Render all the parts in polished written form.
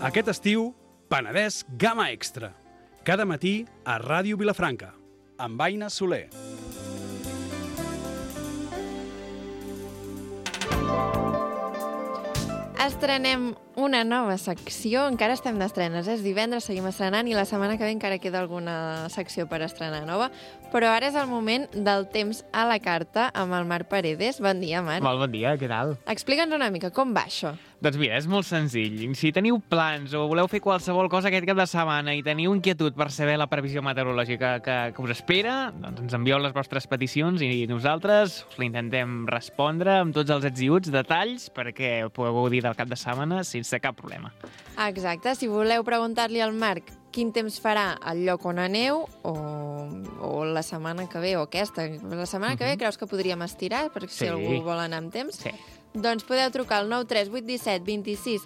Aquest estiu, Penedès Gamma Extra. Cada matí a Ràdio Vilafranca, amb Aina Soler. Estrenem una nova secció, encara estem d'estrenes, és divendres, seguim estrenant i la setmana que ve encara queda alguna secció per estrenar nova, però ara és el moment del temps a la carta amb el Marc Paredes. Bon dia, Marc. Molt bon dia, què tal? Explica'ns una mica, com va això? Doncs mira, és molt senzill. Si teniu plans o voleu fer qualsevol cosa aquest cap de setmana i teniu inquietud per saber la previsió meteorològica que us espera, doncs ens envieu les vostres peticions i nosaltres us l'intentem respondre amb tots els ets i uts, detalls, perquè podeu gaudir del cap de setmana sense cap problema. Exacte, si voleu preguntar-li al Marc quin temps farà al lloc on aneu o la setmana que ve o aquesta. La setmana que ve creus que podríem estirar, perquè si algú vol anar amb temps? Sí. Doncs podeu trucar al 93817 26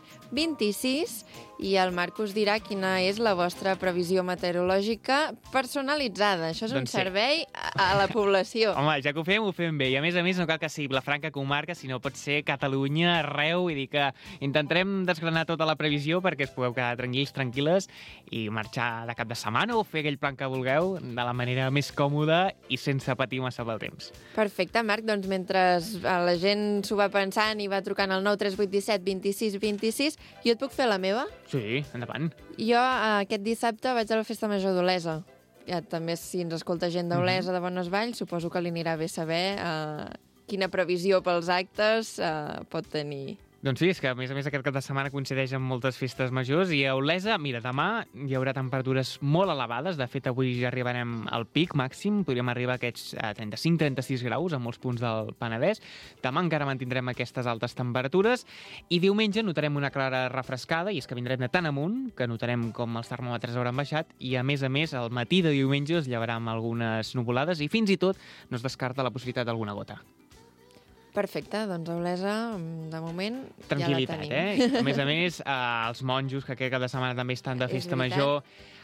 26 i el Marc us dirà quina és la vostra previsió meteorològica personalitzada. Això és un servei a la població. Home, ja que ho fem bé. I a més, no cal que sigui Vilafranca comarca, sinó pot ser Catalunya, arreu. Vull dir que intentarem desgranar tota la previsió perquè es pugueu quedar tranquils, tranquil·les i marxar de cap de setmana o fer aquell plan que vulgueu de la manera més còmoda i sense patir massa pel temps. Perfecte, Marc. Doncs mentre la gent s'ho va pensant i va trucant al 93817 26 26, jo et puc fer la meva? Sí, endavant. Jo aquest dissabte vaig a la Festa Major d'Olesa. Ja, també si ens escolta gent d'Olesa, de Bonesvalls, suposo que li anirà bé saber quina previsió pels actes pot tenir. Doncs sí, és que a més aquest cap de setmana coincideix amb moltes festes majors i a Olesa, mira, demà hi haurà temperatures molt elevades. De fet, avui ja arribarem al pic màxim, podríem arribar a aquests 35-36 graus en molts punts del Penedès. Demà encara mantindrem aquestes altes temperatures i diumenge notarem una clara refrescada i és que vindrem de tan amunt que notarem com els termòmetres hauran baixat i a més, al matí de diumenge es llevarà amb algunes nuvolades i fins i tot no es descarta la possibilitat d'alguna gota. Perfecte, doncs a Olesa, de moment, tranquil·litat, ja la tenim. A més, els monjos, que aquest cap de setmana també estan de festa major,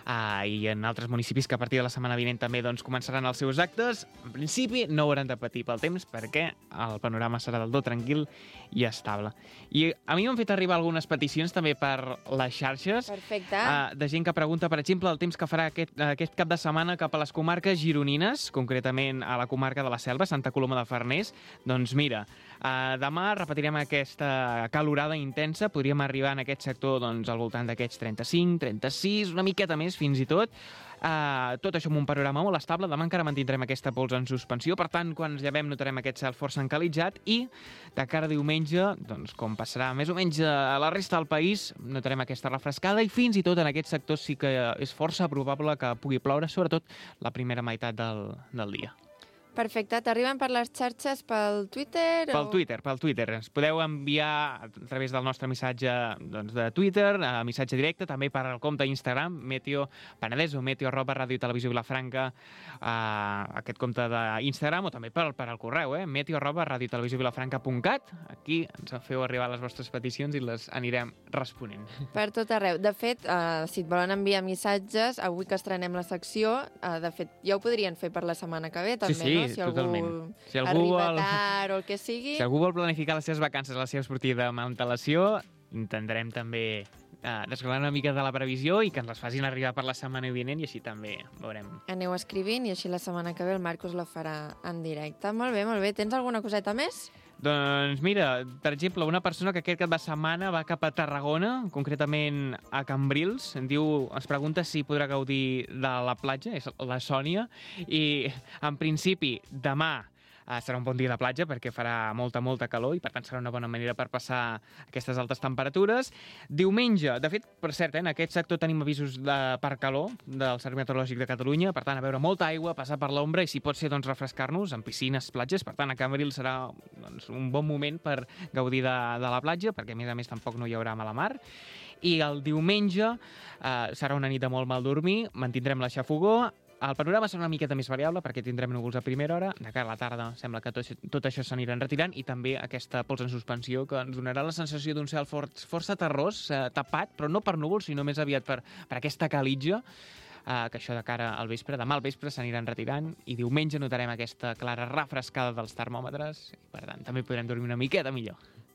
i en altres municipis que a partir de la setmana vinent també començaran els seus actes, en principi no hauran de patir pel temps perquè el panorama serà del tot tranquil i estable. I a mi m'han fet arribar algunes peticions també per les xarxes. Perfecte. De gent que pregunta, per exemple, el temps que farà aquest cap de setmana cap a les comarques gironines, concretament a la comarca de la Selva, Santa Coloma de Farners. Doncs mira, demà repetirem aquesta calorada intensa, podríem arribar en aquest sector al voltant d'aquests 35, 36, una miqueta més fins i tot. Tot això amb un panorama molt estable. Demà encara mantindrem aquesta pols en suspensió, per tant, quan ens llevem notarem aquest cel força encalitzat i de cara a diumenge, com passarà més o menys a la resta del país, notarem aquesta refrescada i fins i tot en aquest sector sí que és força probable que pugui ploure, sobretot la primera meitat del dia. Perfecte. T'arriben per les xarxes, pel Twitter? Pel Twitter. Ens podeu enviar a través del nostre missatge de Twitter, missatge directe, també per al compte Instagram, Meteo Penedès o Meteo@Ràdio Televisió Vilafranca, aquest compte d'Instagram, o també per al correu, meteo@radiotelevisiovilafranca.cat. Aquí ens feu arribar les vostres peticions i les anirem responent. Per tot arreu. De fet, si et volen enviar missatges, avui que estrenem la secció, de fet, ja ho podrien fer per la setmana que ve, també, sí, no? Si totalment. algú arriba tard o el que sigui... Si algú vol planificar les seves vacances, la seva sortida amb antelació, intentarem també desgranar una mica de la previsió i que ens les facin arribar per la setmana vinent i així també veurem. Aneu escrivint i així la setmana que ve el Marc us la farà en directe. Molt bé, molt bé. Tens alguna coseta més? Doncs mira, per exemple, una persona que aquest cap de setmana va cap a Tarragona, concretament a Cambrils, ens pregunta si podrà gaudir de la platja, és la Sònia, i en principi demà serà un bon dia de platja perquè farà molta calor i per tant serà una bona manera per passar aquestes altes temperatures. Diumenge, de fet, per cert, en aquest sector tenim avisos per calor del Servei Meteorològic de Catalunya, per tant, a beure molta aigua, passar per l'ombra i si pot ser, refrescar-nos en piscines, platges, per tant, a Cambrils serà un bon moment per gaudir de la platja perquè a més tampoc no hi haurà mala mar. I el diumenge serà una nit de molt mal dormir, mantindrem la xafogor. El panorama serà una miqueta més variable perquè tindrem núvols a primera hora, de cara a la tarda sembla que tot això s'aniran retirant i també aquesta pols en suspensió que ens donarà la sensació d'un cel força terrós, tapat, però no per núvols, sinó més aviat per aquesta calitja, que això de cara al vespre, demà al vespre s'aniran retirant i diumenge notarem aquesta clara refrescada dels termòmetres i per tant també podrem dormir una miqueta millor.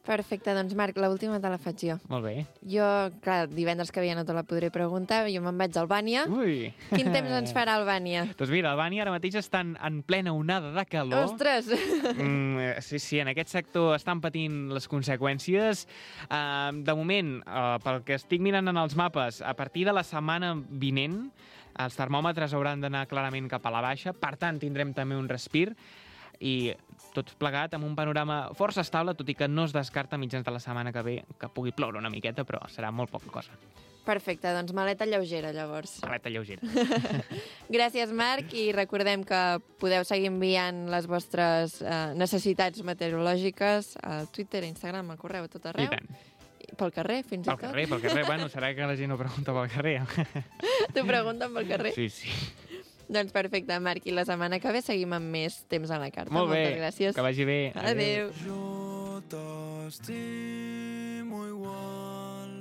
Perfecte, doncs Marc, l'última te la faig jo. Molt bé. Jo, clar, divendres que ve ja no te la podré preguntar, jo me'n vaig a Albània. Ui! Quin temps ens farà Albània? Doncs mira, Albània ara mateix estan en plena onada de calor. Ostres! Sí, en aquest sector estan patint les conseqüències. De moment, pel que estic mirant en els mapes, a partir de la setmana vinent, els termòmetres hauran d'anar clarament cap a la baixa, per tant, tindrem també un respir, i tot plegat amb un panorama força estable, tot i que no es descarta mitjans de la setmana que ve que pugui ploure una miqueta, però serà molt poca cosa. Perfecte, doncs maleta lleugera, llavors. Maleta lleugera. Gràcies, Marc, i recordem que podeu seguir enviant les vostres necessitats meteorològiques a Twitter, Instagram, al correu, a tot arreu. I tant. Pel carrer, fins i tot. Pel carrer. Bueno, serà que la gent no pregunta pel carrer. T'ho pregunten pel carrer? Sí. Doncs perfecte, Marc, i la setmana que ve seguim amb més temps a la carta. Molt bé, moltes gràcies. que vagi bé. Adéu. Jo t'estimo igual.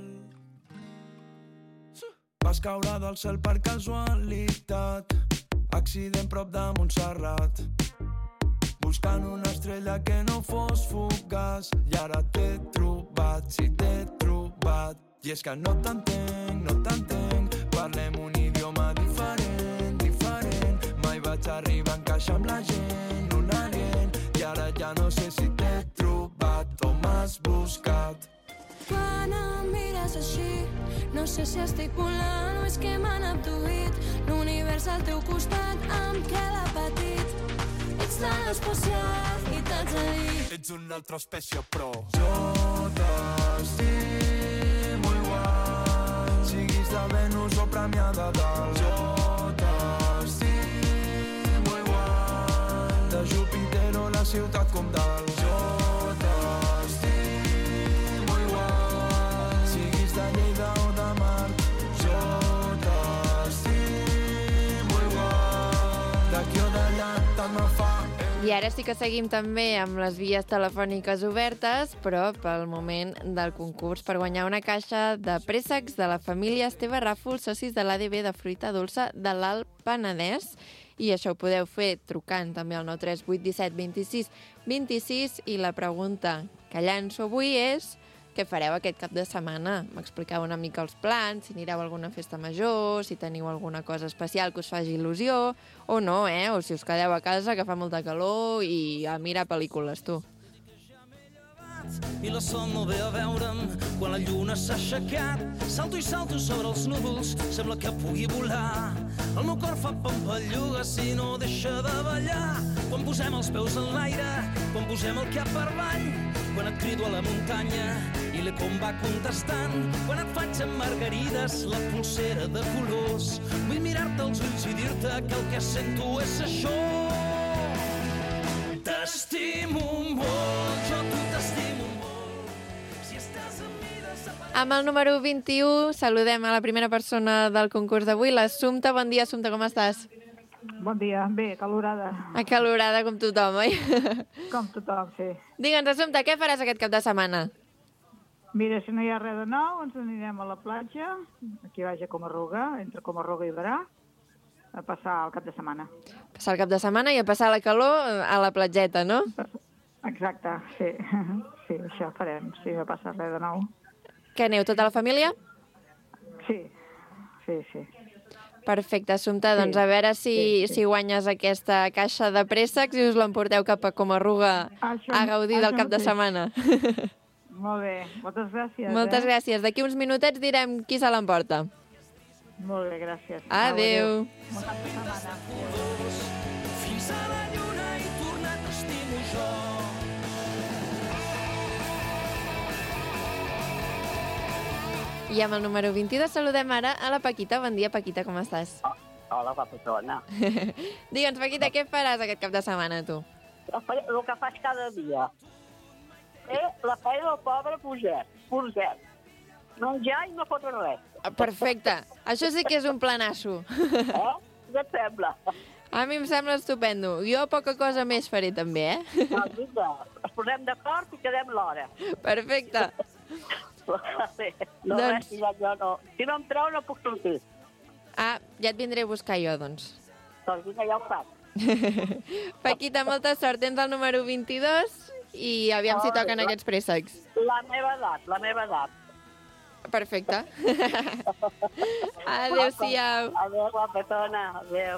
Vas caure del cel per casualitat, accident prop de Montserrat, buscant una estrella que no fos fugaç, i ara t'he trobat, sí t'he trobat. I és que no t'entenc, parlem un idioma diferent, mai vaig arribar a encaixar amb la gent, un alien, i ara ja no sé si t'he trobat o m'has buscat. Quan em mires així, no sé si estic volant o és que m'han abduït. L'univers al teu costat em queda petit. Ets tan especial i t'haig de dir. Ets una altra espècie, però jo t'estimo igual, siguis de Venus o Premià de Dalt. Jo t'estimo igual, de Júpiter o la ciutat com dalt. Jo t'estimo igual, siguis de Lleida o de Mart. Jo t'estimo igual, d'aquí o d'allà tant me fa. I ara sí que seguim també amb les vies telefòniques obertes, però pel moment del concurs per guanyar una caixa de préssecs de la família Esteve Ràfol, socis de l'ADB de fruita dolça de l'Alt Penedès. I això ho podeu fer trucant també al 938 17 26 26. I la pregunta que llanço avui és: què fareu aquest cap de setmana? M'expliqueu una mica els plans, si anireu a alguna festa major, si teniu alguna cosa especial que us faci il·lusió, o no, o si us quedeu a casa, que fa molta calor, i a mirar pel·lícules, tu. I la son no ve a veure'm quan la lluna s'ha aixecat. Salto i salto sobre els núvols, sembla que pugui volar. El meu cor fa pampallugues i no deixa de ballar. Quan posem els peus en l'aire, quan posem el cap per avall, quan et crido a la muntanya i l'Ecom va contestant, quan et faig amb margarides la pulsera de colors. Vull mirar-te als ulls i dir-te que el que sento és això. T'estimo molt, jo tu t'estimo molt. Si estàs amb mi de separat... Amb el número 21 saludem a la primera persona del concurs d'avui, l'Assumpta. Bon dia, Assumpta, com estàs? Bon dia, bé, acalorada. Acalorada com tothom, oi? Com tothom, sí. Digue'ns, Assumpta, què faràs aquest cap de setmana? Mira, si no hi ha res de nou, ens anirem a la platja, aquí baix a Comarruga, entre Comarruga i Berà, a passar el cap de setmana. Passar el cap de setmana i a passar la calor a la platgeta, no? Exacte, sí. Sí, això farem, si no passa res de nou. Què aneu, tota la família? Sí, sí, sí. Perfecte, Assumpta. Doncs a veure si guanyes aquesta caixa de préssecs i us l'emporteu cap a Comarruga a gaudir del cap de setmana. Molt bé, moltes gràcies. Moltes gràcies. D'aquí uns minutets direm qui se l'emporta. Molt bé, gràcies. Adéu. Bon cap de setmana. Fins a la lluna i tornar t'estimo jo. I amb el número 22 saludem ara a la Paquita. Bon dia, Paquita, com estàs? Hola, papetona. Digue'ns, Paquita, què faràs aquest cap de setmana, tu? El que faig cada dia. La feina del pobre Purget. Menjar i no fotre res. Perfecte. Això sí que és un planasso. Què et sembla? A mi em sembla estupendo. Jo poca cosa més faré també, No, vinga, ens posem d'acord i quedem l'hora. Perfecte. No, Doncs- jo no. Si no em treu, no puc sortir. Ah, ja et vindré a buscar jo, doncs. Doncs vinga, ja ho faig. Paquita, molta sort. Tens el número 22 i aviam si toquen aquests préssecs. La meva edat. Perfecte. Adéu-siau. Adéu, guapetona. Adéu.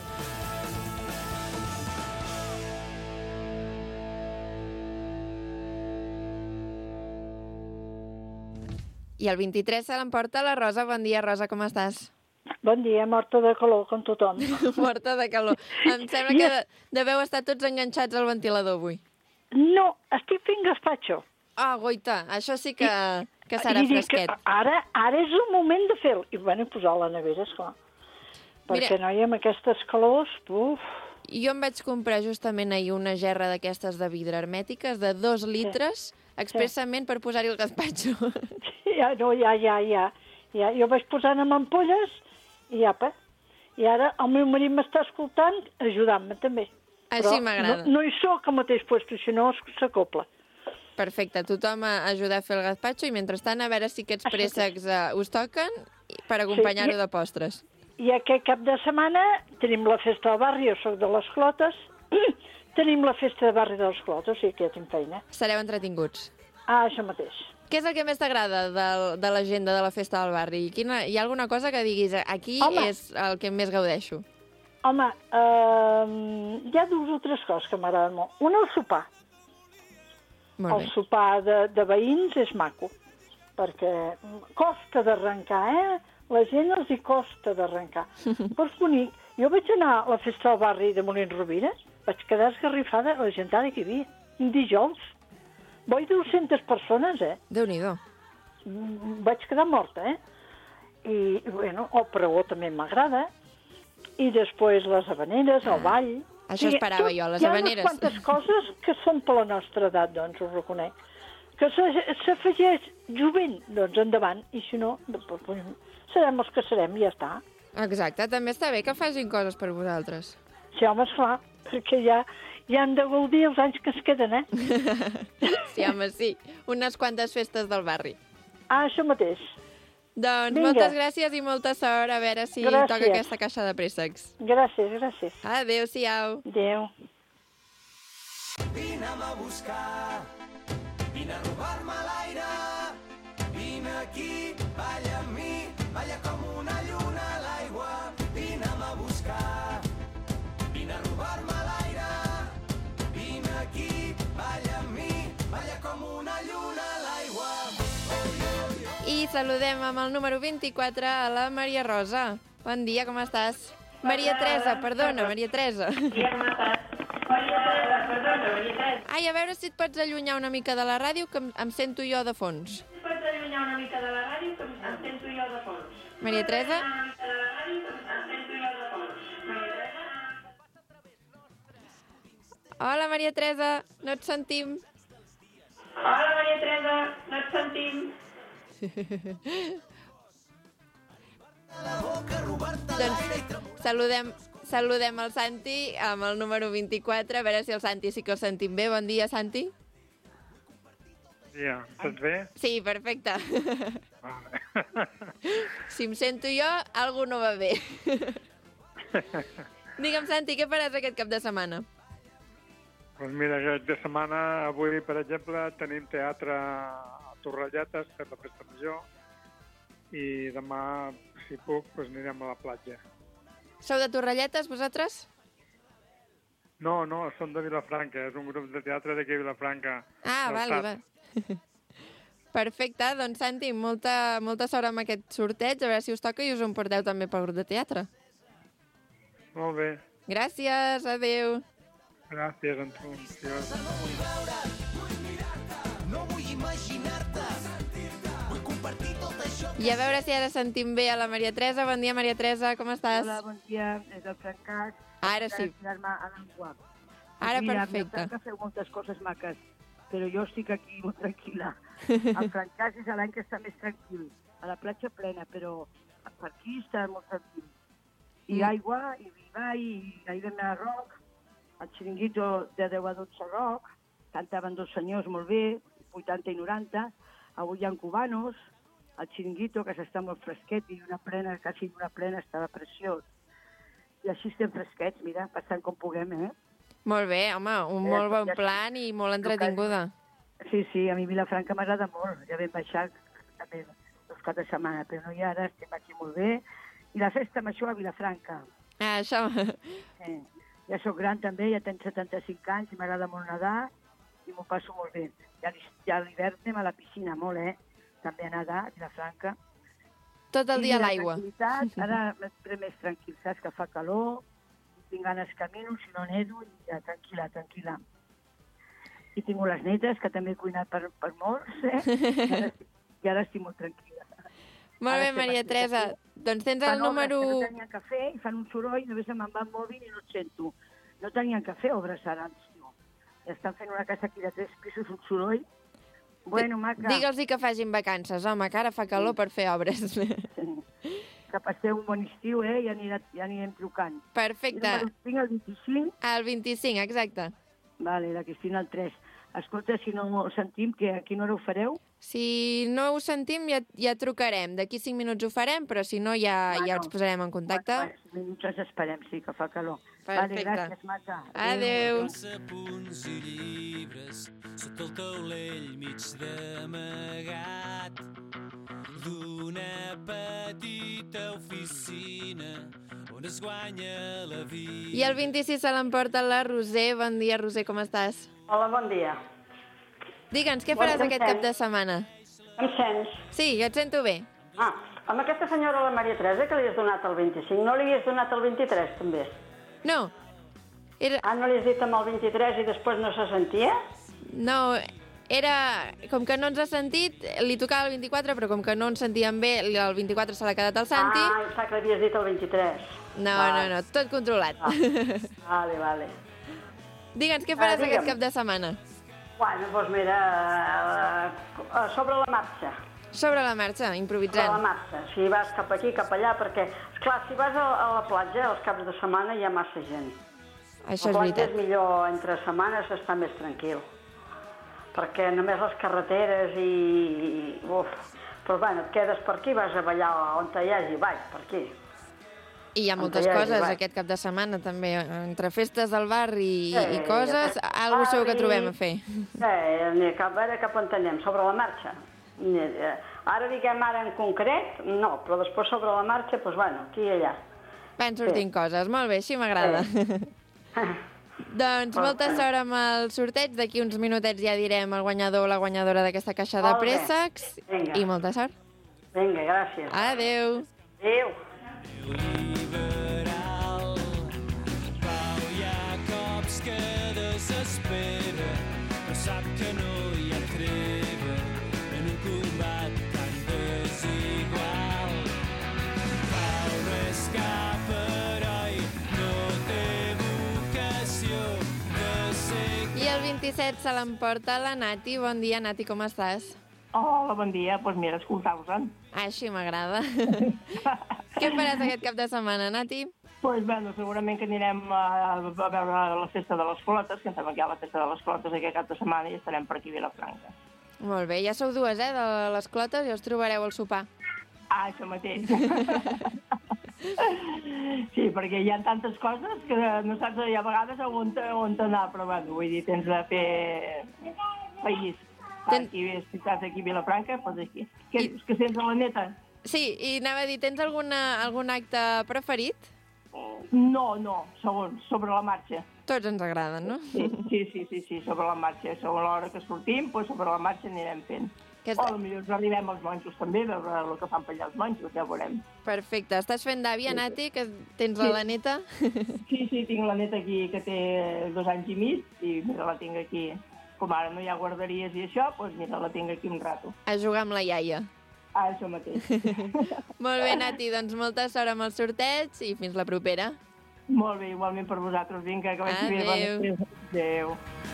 I el 23 se l'emporta la Rosa. Bon dia, Rosa, com estàs? Bon dia, morta de calor, com tothom. Morta de calor. Em sembla que deveu estar tots enganxats al ventilador avui. No, estic fent gaspatxo. Ah, goita, això sí que serà fresquet. Ara és el moment de fer-lo. I bueno, posar a la nevera, esclar. Perquè, noi, amb aquestes calors, uf... Jo em vaig comprar justament ahir una gerra d'aquestes de vidre hermètiques de 2 litres, expressament per posar-hi el gazpacho. Ja. Jo vaig posant amb ampolles i apa. I ara el meu marit m'està escoltant, ajudant-me també. Així m'agrada. No hi soc al mateix lloc, si no s'acopla. Perfecte, tothom a ajudar a fer el gazpacho i mentrestant a veure si aquests préssecs us toquen per acompanyar-ho de postres. I aquest cap de setmana tenim la festa del barri, jo soc de les Clotes, tenim la festa del barri de les Clotes, o sigui que ja tinc feina. Sereu entretinguts. Ah, això mateix. Què és el que més t'agrada de l'agenda de la festa del barri? Hi ha alguna cosa que diguis, aquí és el que més gaudeixo? Home, hi ha 2 o 3 coses que m'agraden molt. Una, el sopar. El sopar de veïns és maco, perquè costa d'arrencar, La gent els hi costa d'arrencar. Però és bonic. Jo vaig anar a la festa del barri de Molins Rovira, vaig quedar esgarrifada la gentada que hi havia. Un dijous. Voi 200 persones, Déu-n'hi-do. Vaig quedar morta, I, bueno, el pregó també m'agrada. I després les habaneres, el ball... Això esperava jo, les habaneres. Hi ha unes quantes coses que són per la nostra edat, doncs, ho reconec. Que s'afegeix jovent, doncs endavant, i si no, serem els que serem i ja està. Exacte, també està bé que facin coses per vosaltres. Sí, home, esclar, perquè ja hem de gaudir els anys que es queden, Sí, home, sí. Unes quantes festes del barri. Ah, això mateix. Doncs moltes gràcies i molta sort, a veure si toca aquesta caixa de préssecs. Gràcies. Adéu-siau. Adéu. Vine'm a buscar, vine a robar-me l'aire, vine aquí, balla amb mi, balla com una lluna a l'aigua. Vine'm a buscar, vine a robar-me l'aire, vine aquí, balla amb mi, balla com una lluna a l'aigua. I saludem amb el número 24 a la Maria Rosa. Bon dia, com estàs? Maria Teresa, perdona, Maria Teresa. Bon dia, com estàs? Maria Teresa, perdona, Maria Teresa. Ai, a veure si et pots allunyar una mica de la ràdio, que em sento jo de fons. Maria Teresa? Hola, Maria Teresa, no et sentim. Hola, Maria Teresa, no et sentim. Doncs saludem el Santi amb el número 24, a veure si el Santi sí que el sentim bé. Bon dia, Santi. Bon dia, estàs bé? Sí, perfecte. Si em sento jo, alguna no va bé. Digue'm, Santi, què faràs aquest cap de setmana? Doncs mira, aquest de setmana, avui, per exemple, tenim teatre a Torrelletes, per la festa major, i demà, si puc, doncs anirem a la platja. Sou de Torrelletes, vosaltres? No, som de Vilafranca, és un grup de teatre d'aquí a Vilafranca. Ah, va. Perfecte, doncs Santi, molta sort amb aquest sorteig, a veure si us toca i us ho emporteu també pel grup de teatre. Molt bé. Gràcies, adéu. Gràcies, Anton. No vull veure, vull mirar-te, no vull imaginar-te, sentir-te, vull compartir tot això. I a veure si ara sentim bé a la Maria Teresa. Bon dia, Maria Teresa, com estàs? Hola, bon dia, és el Francesc. Ara sí. Ara perfecte. Mira, que feu moltes coses maques, però jo estic aquí molt tranquil·la. El Francesc és l'any que està més tranquil. A la platja plena, però per aquí està molt tranquil. I aigua, i viva, i aigua de roc. El xiringuito de 10 a 12 roc. Cantaven 2 senyors molt bé, 80 i 90. Avui hi ha cubanos. El xiringuito, que s'està molt fresquet, i una plena, quasi una plena, estava preciós. I així estem fresquets, mira, passant com puguem, Molt bé, home, un molt bon plan i molt entretinguda. Sí, a mi Vilafranca m'agrada molt. Ja vam baixar també els caps de setmana, però no, i ara estem aquí molt bé. I la festa major a Vilafranca. Ah, això. Ja sóc gran també, ja tenc 75 anys i m'agrada molt nedar i m'ho passo molt bé. Ja a l'hivern anem a la piscina molt, també a nedar a Vilafranca. Tot el dia a l'aigua. Ara m'he més tranquil, saps que fa calor, tinc ganes camino, si no nedo, i ja, tranquil·la. I tinc les netes, que també he cuinat per molts, i ara estic molt tranquil·la. Molt bé, Maria Teresa. Doncs tens el número... No tenien cafè i fan un soroll, només se'm va el mòbil i no et sento. No tenien cafè, obres ara, tio. Estan fent una casa aquí de 3 pisos, un soroll. Bueno, maca... Digue'ls que facin vacances, home, que ara fa calor per fer obres. Que passeu un bon estiu, ja anirem trucant. Perfecte. Tinc el 25. El 25, exacte. Vale, la Cristina el 3. Escolta, si no ho sentim, que a quina hora ho fareu? Si no ho sentim, ja trucarem. D'aquí 5 minuts ho farem, però si no, ja ens posarem en contacte. 5 minuts ens esperem, sí, que fa calor. Perfecte. Vale, gràcies, maca. Adéu. Sapunts i llibres sota el taulell mig d'amagat d'una petita oficina on es guanya la vida. I el 26 se l'emporta la Roser. Bon dia, Roser, com estàs? Hola, bon dia. Digue'ns, què faràs aquest cap de setmana? Em sents? Sí, jo et sento bé. Amb aquesta senyora, la Maria Teresa, que li has donat el 25, no li has donat el 23, també? No. No li has dit amb el 23 i després no se sentia? No, com que no ens ha sentit, li tocava el 24, però com que no ens sentíem bé, el 24 se l'ha quedat al Santi. Em sap que l'havies dit el 23. No, tot controlat. Vale. Digue'ns, què faràs aquest cap de setmana? Bueno, doncs mira, sobre la marxa. Sobre la marxa, improvisant. Sobre la marxa, si vas cap aquí, cap allà, perquè, esclar, si vas a la platja, els caps de setmana hi ha massa gent. Això és veritat. La platja és millor entre setmanes, està més tranquil. Perquè només les carreteres i... Però bueno, et quedes per aquí, vas a ballar on hi hagi ball, per aquí. I hi ha moltes coses aquest cap de setmana, també. Entre festes del bar i coses, alguna cosa segur que trobem a fer. A veure cap on anem, sobre la marxa. Ara diguem ara en concret, no, però després sobre la marxa, doncs bueno, aquí i allà. Van sortint coses, molt bé, així m'agrada. Doncs molta sort amb el sorteig, d'aquí uns minutets ja direm el guanyador o la guanyadora d'aquesta caixa de préssecs. I molta sort. Vinga, gràcies. Adéu. Adéu. Liberal, Pau Jacobs que desespera, però sap que no hi ha treva en un combat tan desigual. Pau no és cap heroi, no té vocació de ser... I el 27 se l'emporta la Nati. Bon dia, Nati, com estàs? Hola, bon dia. Doncs mira, escoltar-vos-en. Així m'agrada. Què faràs aquest cap de setmana, Nati? Doncs bé, segurament que anirem a veure la festa de les flotes, que em sembla que hi ha la festa de les flotes aquest cap de setmana i estarem per aquí a Vilafranca. Molt bé, ja sou dues, de les clotes, i us trobareu al sopar. Això mateix. Sí, perquè hi ha tantes coses que no saps a vegades on anar, però bueno, vull dir, tens de fer país. Aquí, si estàs aquí a Vilafranca, doncs aquí. Què dius, que sents a la neta? Sí, i anava a dir, tens algun acte preferit? No, segons, sobre la marxa. Tots ens agraden, no? Sí, sobre la marxa. Sobre l'hora que sortim, doncs sobre la marxa anirem fent. O potser ens arribem als monjos també, a veure el que fan per allà els monjos, ja veurem. Perfecte. Estàs fent d'àvia, Nati, que tens la neta? Sí, tinc la neta aquí que té 2 anys i mig, i mira, la tinc aquí. Com ara no hi ha guarderies i això, doncs mira, la tinc aquí un rato. A jugar amb la iaia. Això mateix. Molt bé, Nati, doncs molta sort amb el sorteig i fins la propera. Molt bé, igualment per vosaltres. Vinga, que vagi bé. Adéu.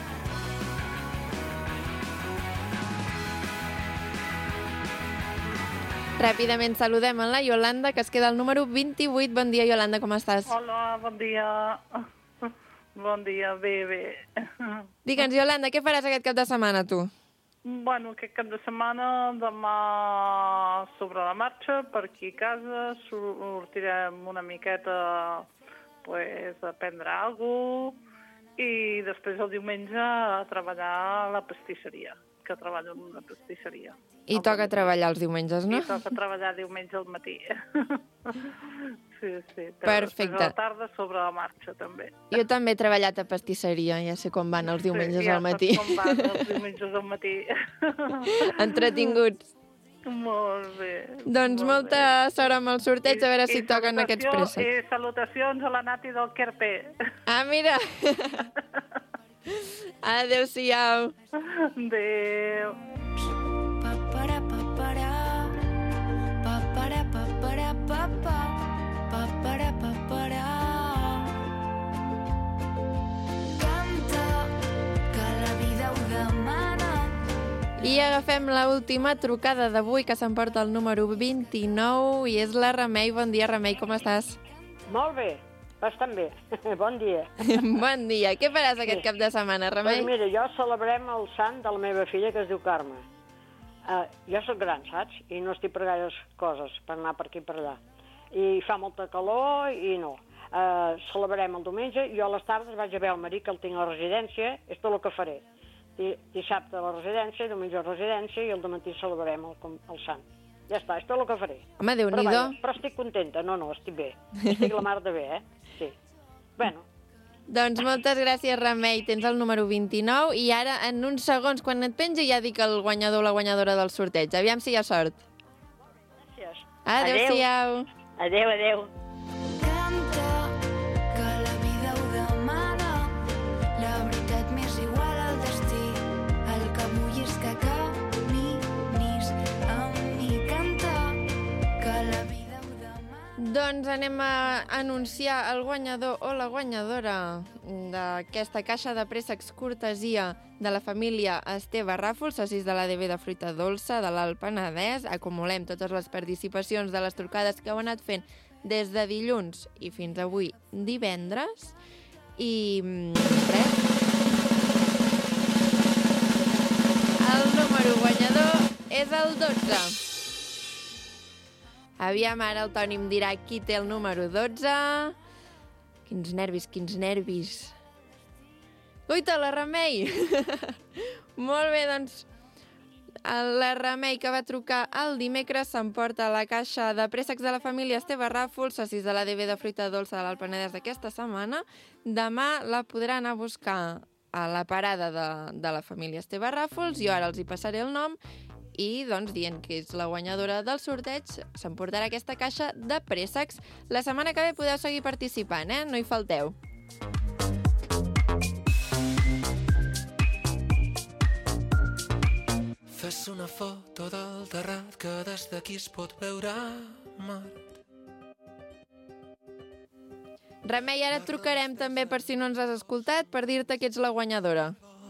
Ràpidament saludem a la Iolanda, que es queda al número 28. Bon dia, Iolanda, com estàs? Hola, bon dia. Bon dia, bé. Digue'ns, Iolanda, què faràs aquest cap de setmana, tu? Bueno, aquest cap de setmana, demà sobre la marxa, per aquí a casa, sortirem una miqueta a prendre alguna cosa i després el diumenge a treballar a la pastisseria. que treballo en una pastisseria. I toca treballar els diumenges, no? I toca treballar diumenge al matí. Sí. Perfecte. A la tarda sobre la marxa, també. Jo també he treballat a pastisseria, ja sé com van els diumenges al matí. Ja saps com van els diumenges al matí. Entretinguts. Molt bé. Doncs molta sort amb el sorteig, a veure si toquen aquests préssecs. I salutacions a la Nati del Querpé. Ah, mira! Adéu-siau. Adéu. I agafem l'última trucada d'avui, que s'emporta el número 29, i és la Remei. Bon dia, Remei, com estàs? Molt bé, bastant bé. Bon dia. Bon dia. Què faràs aquest cap de setmana, Remei? Doncs mira, jo celebrem el sant de la meva filla, que es diu Carme. Jo sóc gran, saps? I no estic per gaires coses, per anar per aquí i per allà. I fa molta calor i no. Celebrem el diumenge, jo a les tardes vaig a veure el marit, que el tinc a la residència, és tot el que faré. Dissabte a la residència, diumenge a la residència, i el dematí celebrarem el sant. Ja està, és tot el que faré. Home, Déu-n'hi-do. Però estic contenta, no, estic bé. Estic la mar de bé, Sí. Bueno. Doncs moltes gràcies, Remei. Tens el número 29 i ara, en uns segons, quan et pengi, ja dic el guanyador o la guanyadora del sorteig. Aviam si hi ha sort. Gràcies. Adéu-siau. Adéu. Doncs anem a anunciar el guanyador o la guanyadora d'aquesta caixa de préssecs cortesia de la família Esteve Ràfols, socis de l'ADB de fruita dolça de l'Alt Penedès. Acumulem totes les participacions de les trucades que heu anat fent des de dilluns i fins avui divendres. I res. El número guanyador és el 12. Aviam, ara el Toni em dirà qui té el número 12. Quins nervis. Uita, la Remei! Molt bé, doncs, la Remei, que va trucar el dimecres, s'emporta la caixa de préssecs de la família Esteve Ràfols, socis de l'ADB de fruita dolça de l'Alt Penedès d'aquesta setmana. Demà la podrà anar a buscar a la parada de la família Esteve Ràfols. Jo ara els hi passaré el nom i, doncs, dient que és la guanyadora del sorteig, s'emportarà aquesta caixa de préssecs. La setmana que ve podeu seguir participant, No hi falteu. Fes una foto del terrat, que des d'aquí es pot veure mar. Remei, ara et trucarem també per si no ens has escoltat, per dir-te que ets la guanyadora.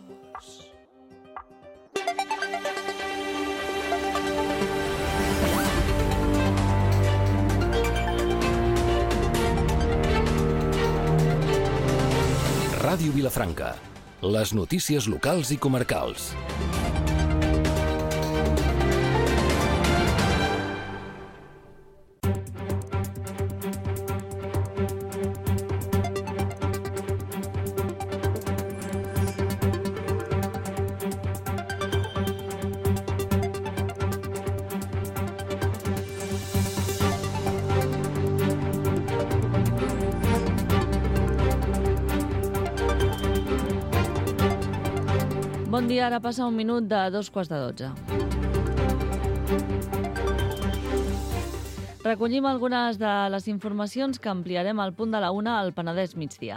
Ràdio Vilafranca. Les notícies locals i comarcals. Bon dia, ara passa un minut de 2:15. Recollim algunes de les informacions que ampliarem al punt de la 1 al Penedès migdia.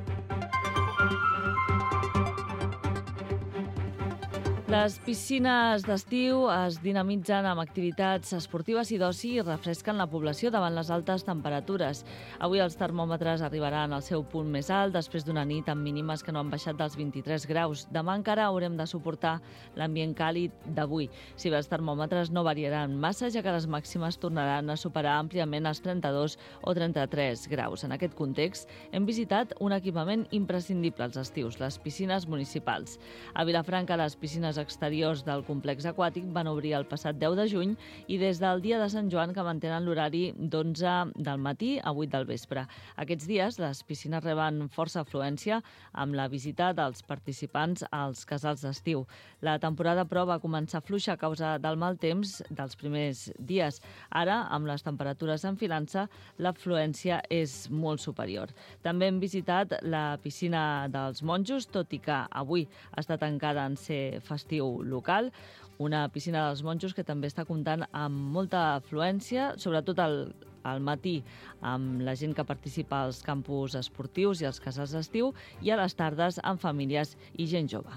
Les piscines d'estiu es dinamitzen amb activitats esportives i d'oci i refresquen la població davant les altes temperatures. Avui els termòmetres arribaran al seu punt més alt després d'una nit amb mínimes que no han baixat dels 23 graus. Demà encara haurem de suportar l'ambient càlid d'avui. Si bé els termòmetres no variaran massa, ja que les màximes tornaran a superar àmpliament els 32 o 33 graus. En aquest context, hem visitat un equipament imprescindible als estius, les piscines municipals. A Vilafranca, les piscines exteriors del complex aquàtic van obrir el passat 10 de juny i des del dia de Sant Joan que mantenen l'horari d'11 del matí a 8 del vespre. Aquests dies les piscines reben força afluència amb la visita dels participants als casals d'estiu. La temporada però va començar fluixa a causa del mal temps dels primers dies. Ara, amb les temperatures enfilant-se, l'afluència és molt superior. També hem visitat la piscina dels Monjos, tot i que avui està tancada en ser festiu local. Una piscina dels Monjos que també està comptant amb molta afluència, sobretot al matí amb la gent que participa als campus esportius i als casals d'estiu i a les tardes amb famílies i gent jove.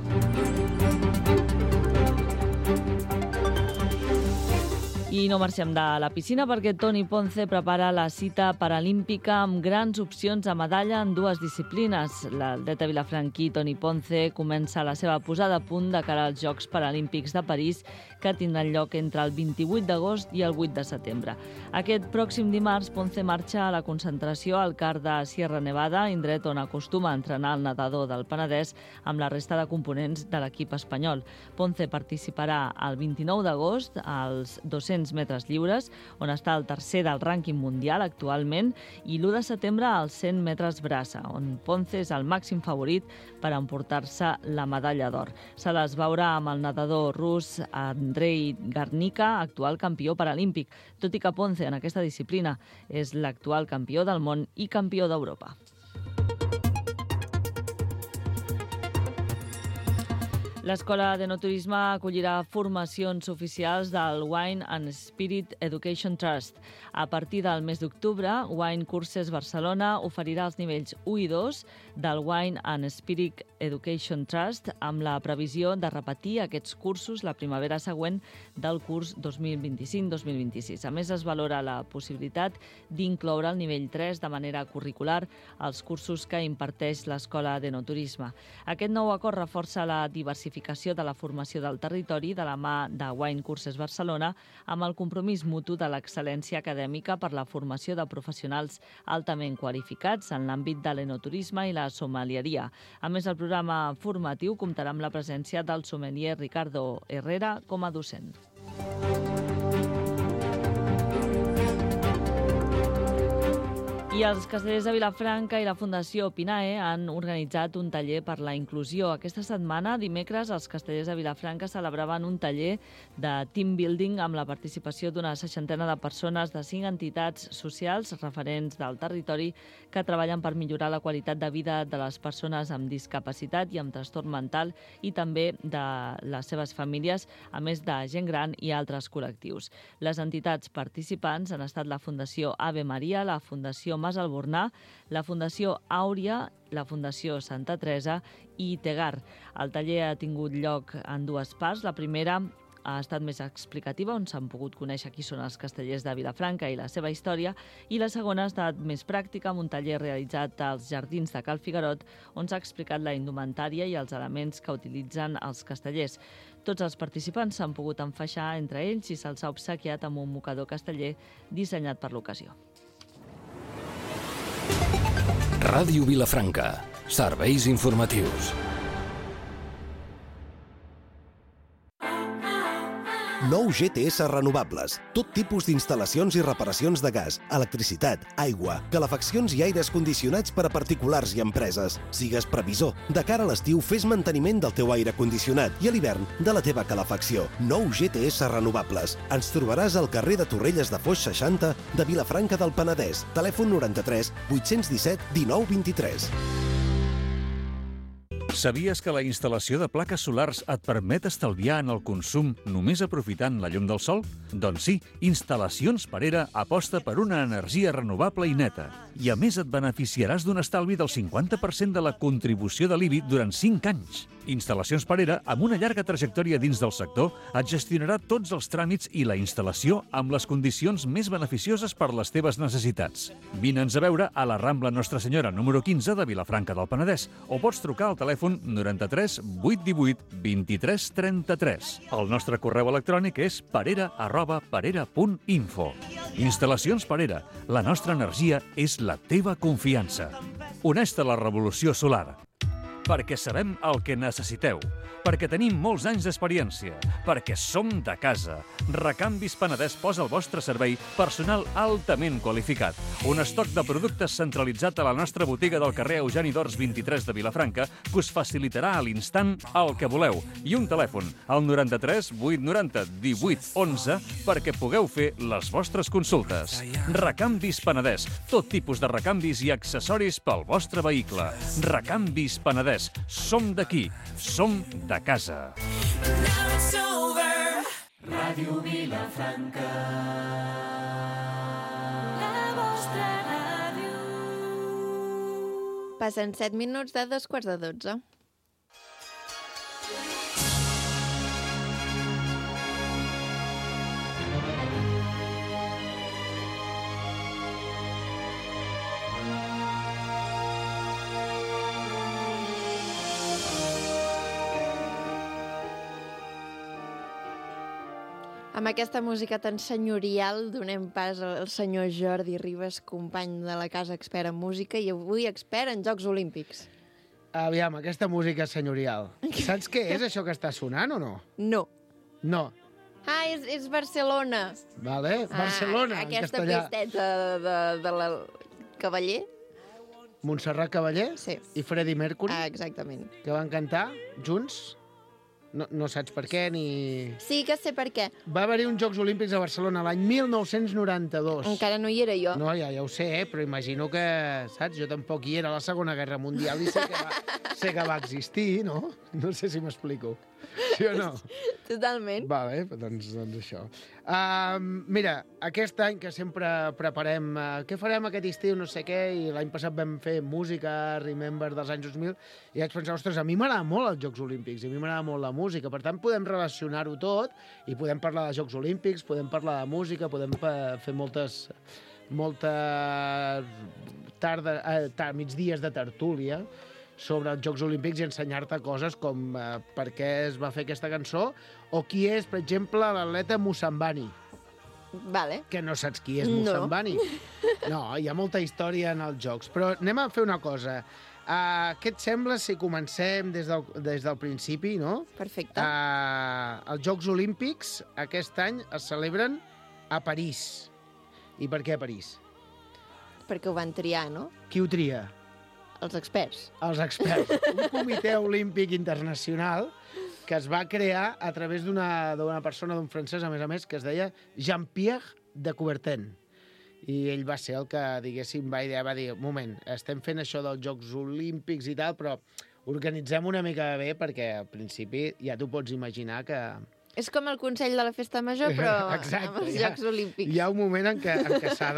I no marxem de la piscina perquè Toni Ponce prepara la cita paralímpica amb grans opcions a medalla en dues disciplines. L'atleta vilafranquí Toni Ponce comença la seva posada a punt de cara als Jocs Paralímpics de París que tindran lloc entre el 28 d'agost i el 8 de setembre. Aquest pròxim dimarts, Ponce marxa a la concentració al CAR de Sierra Nevada, indret on acostuma a entrenar el nedador del Penedès amb la resta de components de l'equip espanyol. Ponce participarà el 29 d'agost als 200 metres lliures, on està el tercer del rànquing mundial actualment, i l'1 de setembre als 100 metres braça, on Ponce és el màxim favorit per emportar-se la medalla d'or. Se les veurà amb el nedador rus Andrei Garnica, actual campió paralímpic, tot i que Ponce en aquesta disciplina és l'actual campió del món i campió d'Europa. L'Escola de Naturisme acollirà formacions oficials del Wine and Spirit Education Trust. A partir del mes d'octubre, Wine Courses Barcelona oferirà els nivells 1 i 2 del Wine and Spirit Education Trust amb la previsió de repetir aquests cursos la primavera següent del curs 2025-2026. A més, es valora la possibilitat d'incloure el nivell 3 de manera curricular als cursos que imparteix l'Escola de Naturisme. Aquest nou acord reforça la diversificació de la formació del territori de la mà de Wine Courses Barcelona amb el compromís mutu de l'excel·lència acadèmica per la formació de professionals altament qualificats en l'àmbit de l'enoturisme i la sommelieria. A més, el programa formatiu comptarà amb la presència del sommelier Ricardo Herrera com a docent. I els castellers de Vilafranca i la Fundació Pinae han organitzat un taller per la inclusió. Aquesta setmana, dimecres, els castellers de Vilafranca celebraven un taller de team building amb la participació d'una 60 de persones de 5 entitats socials referents del territori que treballen per millorar la qualitat de vida de les persones amb discapacitat i amb trastorn mental i també de les seves famílies, a més de gent gran i altres col·lectius. Les entitats participants han estat la Fundació Ave Maria, la Fundació Mas Albornà, la Fundació Àuria, la Fundació Santa Teresa i Tegar. El taller ha tingut lloc en dues parts. La primera ha estat més explicativa, on s'han pogut conèixer qui són els castellers de Vilafranca i la seva història, i la segona ha estat més pràctica, amb un taller realitzat als jardins de Cal Figuerot, on s'ha explicat la indumentària i els elements que utilitzen els castellers. Tots els participants s'han pogut enfaixar entre ells i se'ls ha obsequiat amb un mocador casteller dissenyat per l'ocasió. Ràdio Vilafranca. Serveis informatius. Nou GTS Renovables. Tot tipus d'instal·lacions i reparacions de gas, electricitat, aigua, calefaccions i aires condicionats per a particulars i empreses. Sigues previsor. De cara a l'estiu, fes manteniment del teu aire condicionat i a l'hivern de la teva calefacció. Nou GTS Renovables. Ens trobaràs al carrer de Torrelles de Foix 60 de Vilafranca del Penedès. Telèfon 93 817 19 23. Sabies que la instal·lació de plaques solars et permet estalviar en el consum només aprofitant la llum del sol? Doncs sí, Instal·lacions Parera aposta per una energia renovable i neta. I a més et beneficiaràs d'un estalvi del 50% de la contribució de l'IBI durant 5 anys. Instal·lacions Parera, amb una llarga trajectòria dins del sector, et gestionarà tots els tràmits i la instal·lació amb les condicions més beneficioses per les teves necessitats. Vine'ns a veure a la Rambla Nostra Senyora número 15 de Vilafranca del Penedès o pots trucar al telèfon 93 818 23 33. El nostre correu electrònic és parera@parera.info. Instal·lacions Parera. La nostra energia és la teva confiança. Uneix-te a la revolució solar. perquè sabem el que necessiteu, perquè tenim molts anys d'experiència, perquè som de casa. Recanvis Penedès posa al vostre servei personal altament qualificat. Un estoc de productes centralitzat a la nostra botiga del carrer Eugeni d'Ors 23 de Vilafranca que us facilitarà a l'instant el que voleu. I un telèfon, al 93 890 18 11, perquè pugueu fer les vostres consultes. Recanvis Penedès, tot tipus de recanvis i accessoris pel vostre vehicle. Recanvis Penedès, som d'aquí, som de casa. Ràdio Vilafranca, la vostra ràdio. Passen 7 minuts de 2:15. Amb aquesta música tan senyorial donem pas al senyor Jordi Ribas, company de la Casa Expert en Música i avui expert en Jocs Olímpics. Aviam, aquesta música senyorial. Saps què és això que està sonant o no? No. No. Ah, és Barcelona. Vale, Barcelona, en aquesta castellà. pisteta de la Cavaller. Montserrat Cavaller i Freddie Mercury. Ah, exactament. Que van cantar junts. No saps per què ni... Sí que sé per què. Va haver-hi uns Jocs Olímpics a Barcelona l'any 1992. Encara no hi era jo. No, ja ho sé, però imagino que, saps, jo tampoc hi era a la Segona Guerra Mundial i sé que va existir, no? No sé si m'explico. Sí o no? Totalment. Vale, doncs això. Mira, aquest any que sempre preparem què farem aquest estiu, no sé què, i l'any passat vam fer música, Remember, dels anys 2000, i vaig pensar, ostres, a mi m'agrada molt els Jocs Olímpics, i a mi m'agrada molt la música, per tant podem relacionar-ho tot, i podem parlar de Jocs Olímpics, podem parlar de música, podem fer moltes migdies de tertúlia sobre els Jocs Olímpics i ensenyar-te coses com per què es va fer aquesta cançó o qui és, per exemple, l'atleta Moussambani. Vale. Que no saps qui és Moussambani. No, hi ha molta història en els Jocs. Però anem a fer una cosa. Què et sembla si comencem des del principi, no? Perfecte. Els Jocs Olímpics aquest any es celebren a París. I per què a París? Perquè ho van triar, no? Qui ho tria? Els experts. Els experts. Un comitè olímpic internacional que es va crear a través d'una persona, d'un francès, a més, que es deia Jean-Pierre de Coubertin. I ell va ser el que, diguéssim, va dir, un moment, estem fent això dels Jocs Olímpics i tal, però organitzem una mica bé perquè, al principi, ja t'ho pots imaginar que... És com el Consell de la Festa Major, però amb els Jocs Olímpics. Hi ha un moment en què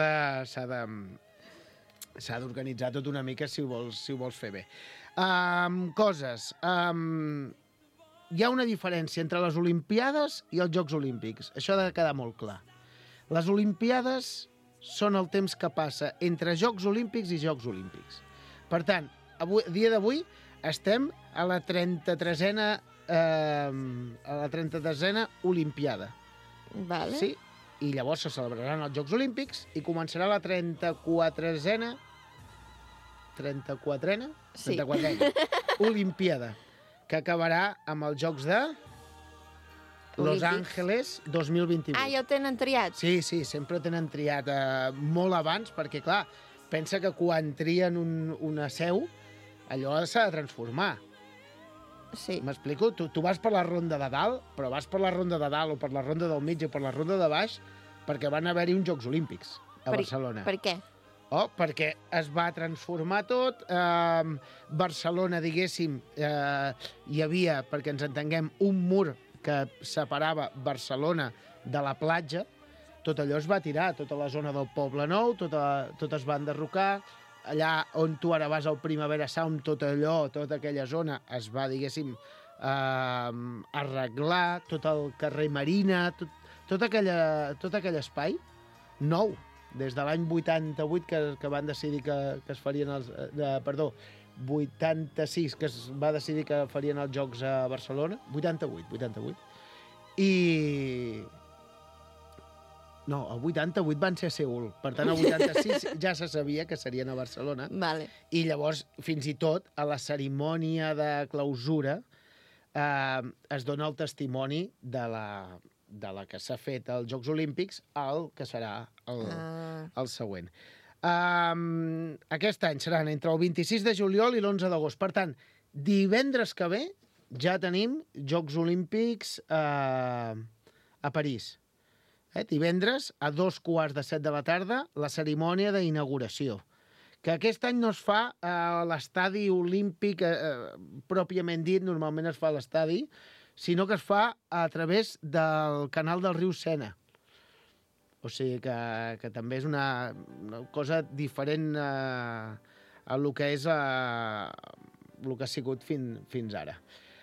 s'ha d'organitzar tot una mica si ho vols fer bé. Coses. Hi ha una diferència entre les Olimpiades i els Jocs Olímpics. Això ha de quedar molt clar. Les Olimpiades són el temps que passa entre Jocs Olímpics i Jocs Olímpics. Per tant, dia d'avui estem a la 33a Olimpiada. Vale. Sí? I llavors se celebraran els Jocs Olímpics i començarà la 34a Olimpiada, que acabarà amb els Jocs de Los Angeles 2028. Ah, ja ho tenen triat? Sí, sempre ho tenen triat molt abans, perquè, clar, pensa que quan trien una seu, allò s'ha de transformar. Sí. M'explico? Tu vas per la ronda de dalt, però vas per la ronda de dalt o per la ronda del mig o per la ronda de baix perquè van haver-hi uns Jocs Olímpics a Barcelona. Per què? Perquè es va transformar tot. Barcelona, diguéssim, hi havia, perquè ens entenguem, un mur que separava Barcelona de la platja. Tot allò es va tirar, tota la zona del Poble Nou, tot es va enderrocar. Allà on tu ara vas al Primavera Sound, tot allò, tota aquella zona es va, diguéssim, arreglar, tot el carrer Marina, tot aquell espai nou, des de l'any 88 que van decidir que es farien 86 que es va decidir que farien els Jocs a Barcelona, 88. I No, el 88 van ser a Seül. Per tant, el 86 ja se sabia que serien a Barcelona. Vale. I llavors, fins i tot, a la cerimònia de clausura es dona el testimoni de la que s'ha fet als Jocs Olímpics al que serà el següent. Aquest any seran entre el 26 de juliol i l'11 d'agost. Per tant, divendres que ve ja tenim Jocs Olímpics a París. Divendres, a 2:15 de la tarda, la cerimònia d'inauguració, que aquest any no es fa a l'estadi olímpic pròpiament dit, normalment es fa a l'estadi, sinó que es fa a través del canal del riu Sena. O sigui que també és una cosa diferent a el que és el que ha sigut fins ara.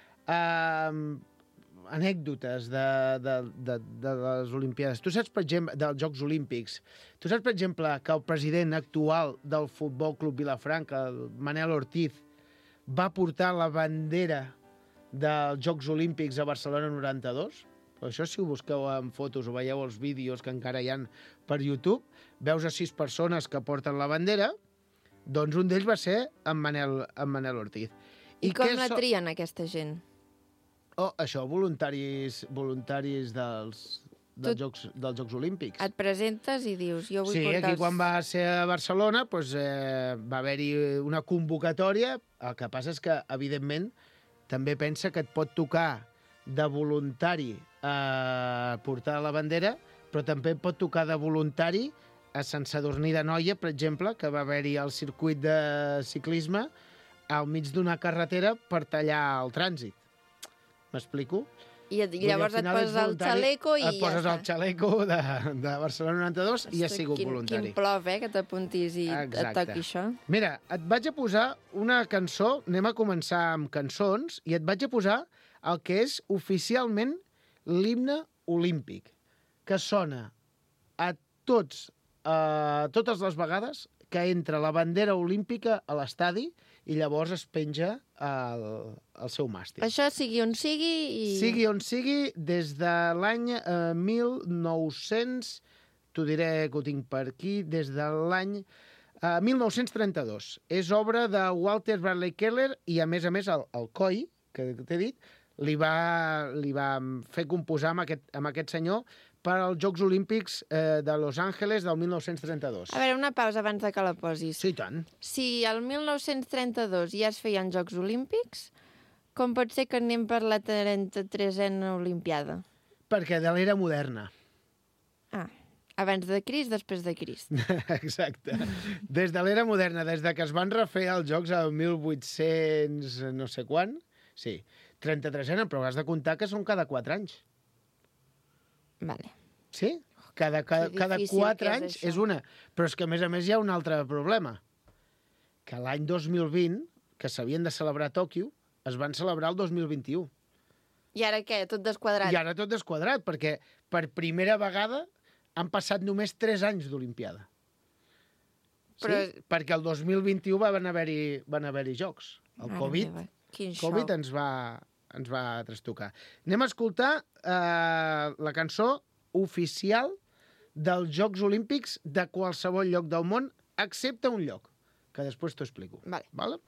Anècdotes de les Olimpiades. Tu saps, per exemple, dels Jocs Olímpics, tu saps, per exemple, que el president actual del Futbol Club Vilafranca, el Manel Ortiz, va portar la bandera dels Jocs Olímpics a Barcelona 92? Això, si ho busqueu en fotos o veieu els vídeos que encara hi ha per YouTube, veus a 6 persones que porten la bandera, doncs un d'ells va ser en Manel Ortiz. I com la trien, aquesta gent? Això, voluntaris dels Jocs Olímpics. Et presentes i dius, jo vull portar... Sí, aquí quan va ser a Barcelona va haver-hi una convocatòria. El que passa és que, evidentment, també pensa que et pot tocar de voluntari portar la bandera, però també et pot tocar de voluntari a Sant Sadurní d'Anoia, per exemple, que va haver-hi el circuit de ciclisme al mig d'una carretera per tallar el trànsit. M'explico? I llavors et poses el xaleco i ja està. Et poses el xaleco de Barcelona 92 i has sigut voluntari. Quin plov, que t'apuntis i et toqui això. Mira, et vaig a posar una cançó, anem a començar amb cançons, i et vaig a posar el que és oficialment l'himne olímpic, que sona a totes les vegades que entra la bandera olímpica a l'estadi i llavors es penja al seu màstil. Això sigui on sigui... Sigui on sigui, des de l'any 1900, t'ho diré que ho tinc per aquí, des de l'any 1932. És obra de Walter Bradley Keller i, a més, el COI, que t'he dit, li va fer composar amb aquest senyor per als Jocs Olímpics de Los Angeles del 1932. A veure, una pausa abans de que la posis. Sí, tant. Si el 1932 ja es feien Jocs Olímpics, com pot ser que anem per la 33a Olimpiada? Perquè de l'era moderna. Abans de Crist, després de Crist. Exacte. Des de l'era moderna, des de que es van refer els Jocs al 1800 no sé quan, sí, 33a, però has de comptar que són cada 4 anys. Vale. Sí? Cada 4 anys és una. Però és que, a més, hi ha un altre problema. Que l'any 2020, que s'havien de celebrar a Tòquio, es van celebrar el 2021. I ara què? Tot desquadrat? I ara tot desquadrat, perquè per primera vegada han passat només 3 anys d'Olimpiada. Sí? Perquè el 2021 van haver-hi jocs. El Covid ens va trastocar. Anem a escoltar la cançó oficial dels Jocs Olímpics de qualsevol lloc del món, excepte un lloc, que després t'ho explico. Vale?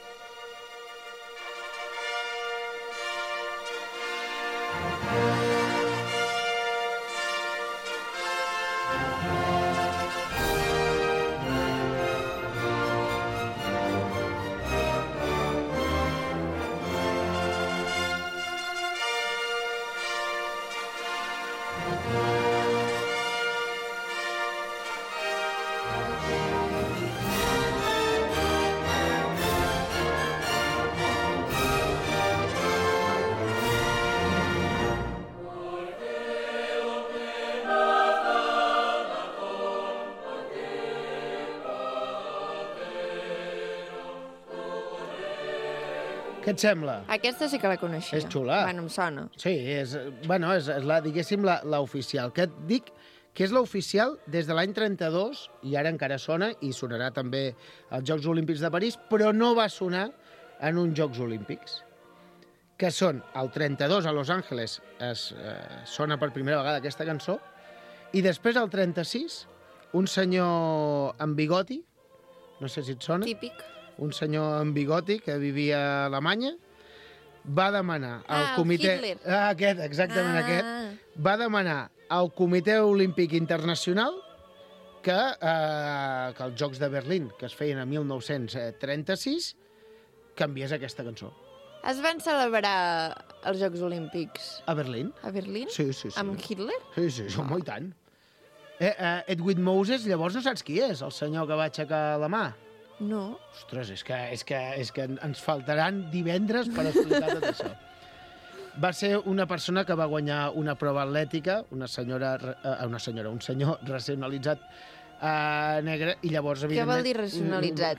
Què et sembla? Aquesta sí que la coneixia. És xula. Bueno, em sona. Sí, és diguéssim, la oficial. Que et dic que és l'oficial des de l'any 32, i ara encara sona, i sonarà també als Jocs Olímpics de París, però no va sonar en uns Jocs Olímpics, que són el 32 a Los Angeles, sona per primera vegada aquesta cançó, I després, al 36, un senyor amb bigoti, no sé si et sona. Típic. Un senyor amb bigoti que vivia a Alemanya, va demanar al comitè... Hitler. Aquest, exactament aquest. Va demanar al Comitè Olímpic Internacional que els Jocs de Berlín, que es feien a 1936, canviés aquesta cançó. Es van celebrar els Jocs Olímpics A Berlín. a Berlín? Sí. Amb Hitler? Sí, home, i tant. Edwin Moses, llavors no saps qui és, el senyor que va aixecar la mà? No. Ostres, és que ens faltaran divendres per explicar tot això. Va ser una persona que va guanyar una prova atlètica, un senyor racionalitzat negre, i llavors, Què vol evidentment... dir racionalitzat?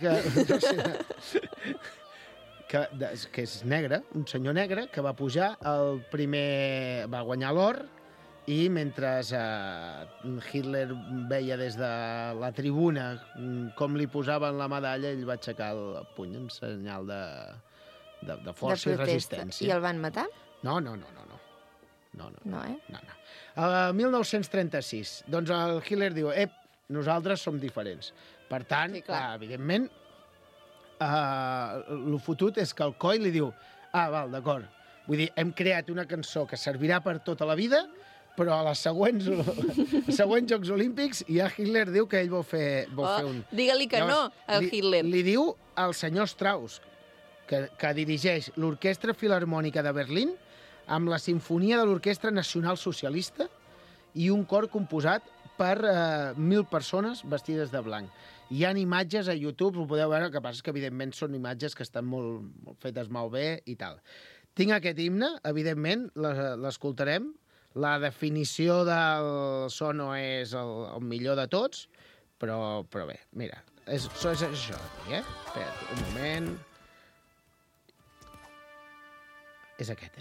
Que és negre, un senyor negre, que va pujar va guanyar l'or, i mentre Hitler veia des de la tribuna com li posaven la medalla, ell va aixecar el puny en senyal de força i resistència. I el van matar? No. No, eh? No. 1936. Doncs el Hitler diu, nosaltres som diferents. Per tant, Sí, clar. evidentment, el fotut és que el coi li diu, val, d'acord. Vull dir, hem creat una cançó que servirà per tota la vida, però a les següents Jocs Olímpics ja Hitler diu que ell vol fer un... Digue-li que no, al Hitler. Li diu al senyor Strauss, que dirigeix l'Orquestra Filharmònica de Berlín, amb la Simfonia de l'Orquestra Nacional Socialista i un cor composat per 1.000 persones vestides de blanc. Hi ha imatges a YouTube, ho podeu veure, el que passa és que evidentment són imatges que estan molt fetes malbé i tal. Tinc aquest himne, evidentment, l'escoltarem. La definició del so no és el millor de tots, però bé, mira, és això aquí, Espera't, un moment... És aquest.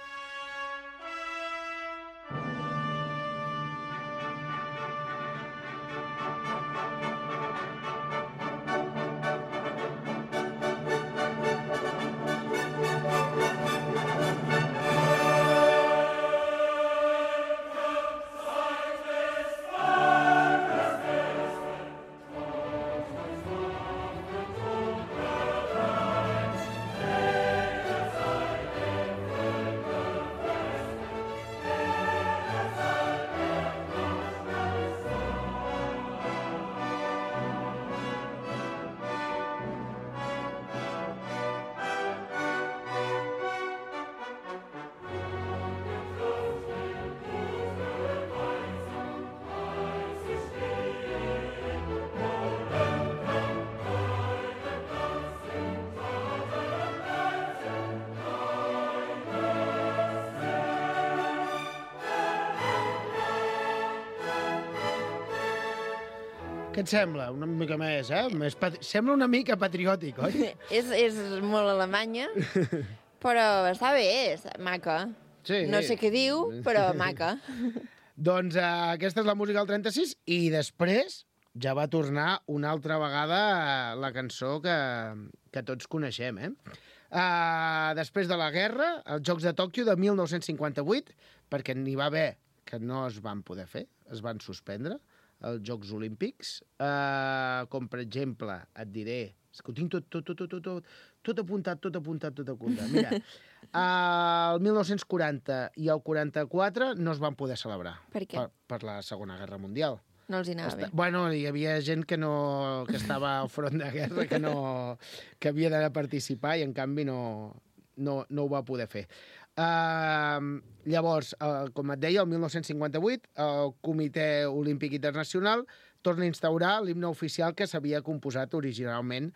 Què et sembla? Una mica més, Sembla una mica patriòtic, oi? És molt Alemanya, però està bé, és maca. Sí. No sé què diu, però maca. Doncs aquesta és la música del 36 i després ja va tornar una altra vegada la cançó que tots coneixem, Després de la guerra, els Jocs de Tòquio de 1958, perquè n'hi va haver que no es van poder fer, es van suspendre, els Jocs Olímpics, com per exemple, et diré, és que ho tinc tot apuntat. Mira, el 1940 i el 44 no es van poder celebrar. Per què? Per la Segona Guerra Mundial. No els hi anava bé. Bueno, hi havia gent que estava al front de guerra, que havia de participar i, en canvi, no ho va poder fer. Llavors, com et deia, el 1958, el Comitè Olímpic Internacional torna a instaurar l'himne oficial que s'havia composat originalment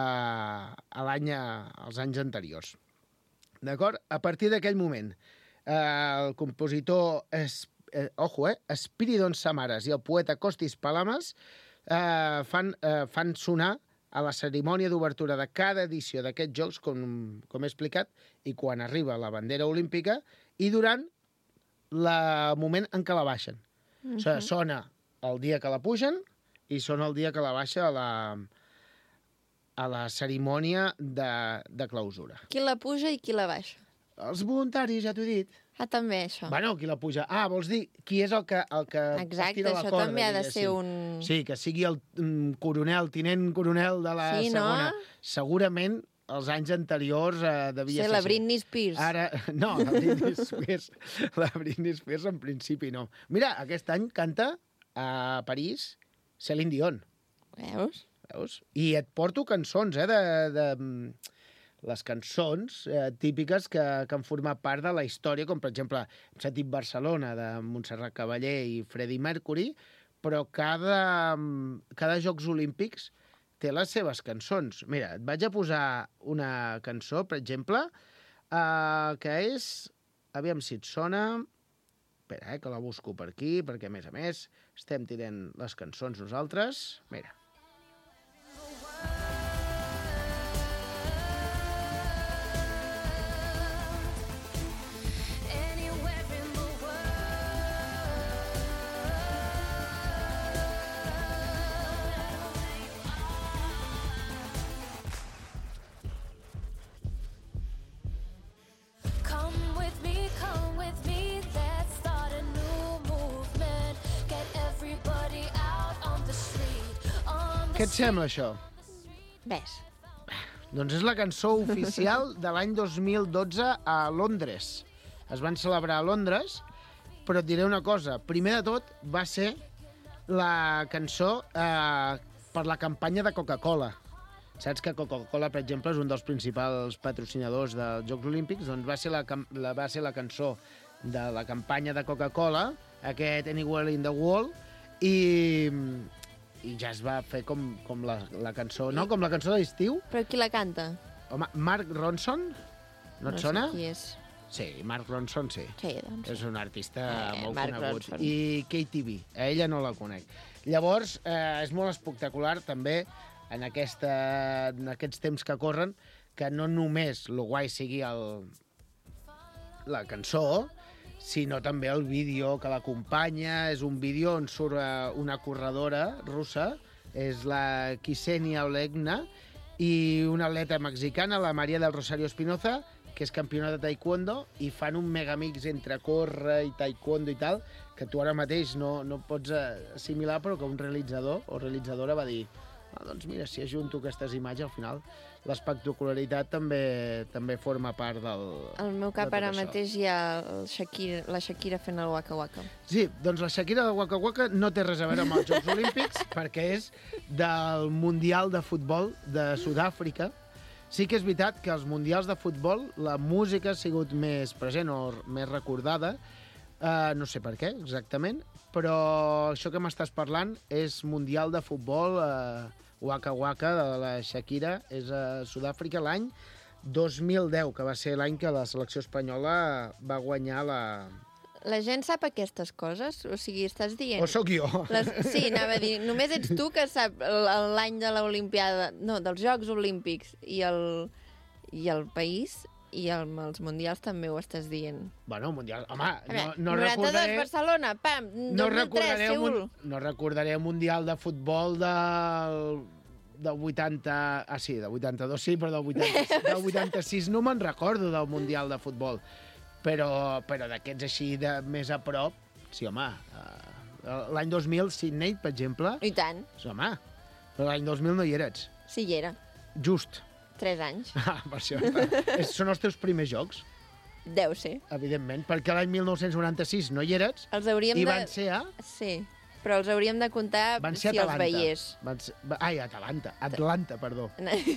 als anys anteriors. D'acord? A partir d'aquell moment, el compositor Spiridon Samaras i el poeta Kostis Palamas fan sonar a la cerimònia d'obertura de cada edició d'aquests Jocs, com he explicat, i quan arriba la bandera olímpica, i durant el moment en què la baixen. O sigui, sona el dia que la pugen i sona el dia que la baixa a la cerimònia de clausura. Qui la puja i qui la baixa? Els voluntaris, ja t'ho he dit. també, això. Bueno, qui la puja. Vols dir, qui és el que exacte, estira la corda, això també ha de ser Sí, que sigui el coronel, tinent coronel de la segona. No? Segurament, els anys anteriors devia ser... la Britney Spears. Ara, no, la Britney Spears en principi no. Mira, aquest any canta a París Céline Dion. Veus? I et porto cançons, de les cançons típiques que han format part de la història, com per exemple, hem sentit Barcelona, de Montserrat Caballé i Freddie Mercury, però cada Jocs Olímpics té les seves cançons. Mira, et vaig a posar una cançó, per exemple, que és... Aviam si et sona... Espera, que la busco per aquí, perquè, a més, estem tirant les cançons nosaltres. Mira. Què et sembla, això? Ves. Doncs és la cançó oficial de l'any 2012 a Londres. Es van celebrar a Londres, però et diré una cosa. Primer de tot, va ser la cançó per la campanya de Coca-Cola. Saps que Coca-Cola, per exemple, és un dels principals patrocinadors dels Jocs Olímpics? Doncs va ser la cançó de la campanya de Coca-Cola, aquest Anywhere in the World, i ja es va fer com la cançó, no? Com la cançó d'estiu. Però qui la canta? Home, Mark Ronson? No et sona? No sé qui és. Sí, Mark Ronson, sí. Sí, doncs. És un artista molt Mark conegut. Ronson. I KTV, a ella no la conec. Llavors, és molt espectacular, també, en aquests temps que corren, que no només el guai sigui la cançó, sinó també el vídeo que l'acompanya. És un vídeo on surt una corredora russa, és la Ksenia Olegna, i una atleta mexicana, la María del Rosario Espinoza, que és campiona de taekwondo, i fan un megamix entre córrer i taekwondo i tal, que tu ara mateix no pots assimilar, però que un realitzador o realitzadora va dir doncs mira, si ajunto aquestes imatges, al final l'espectacularitat també forma part del... Al meu cap ara mateix hi ha la Shakira fent el Waka Waka. Sí, doncs la Shakira del Waka Waka no té res a veure amb els Jocs Olímpics, perquè és del Mundial de Futbol de Sud-àfrica. Sí que és veritat que als Mundials de Futbol la música ha sigut més present o més recordada, no sé per què exactament, però això que m'estàs parlant és Mundial de Futbol Waka Waka de la Shakira, és a Sud-àfrica l'any 2010, que va ser l'any que la selecció espanyola va guanyar la... La gent sap aquestes coses? O sigui, estàs dient... O sóc jo? Sí, anava a dir, només ets tu que sap l'any de l'Olimpiada, no, dels Jocs Olímpics i el país... I els mundials també ho estàs dient. Bueno, mundial... Home, no 92, recordaré... Barcelona, pam, 2003, Seul. No recordaré un mundial de futbol del 80... Ah, sí, del 82, sí, però del 86 no me'n recordo del mundial de futbol. Però d'aquests així de més a prop... Sí, home, l'any 2000, Sydney, per exemple... I tant. Sí, home, però l'any 2000 no hi eres. Sí, hi era. Just. 3 anys. Per això són els teus primers jocs? Deu ser. Evidentment, perquè l'any 1996 no hi eres van ser a... Sí, però els hauríem de comptar si els veiés. Ai, Atlanta, perdó.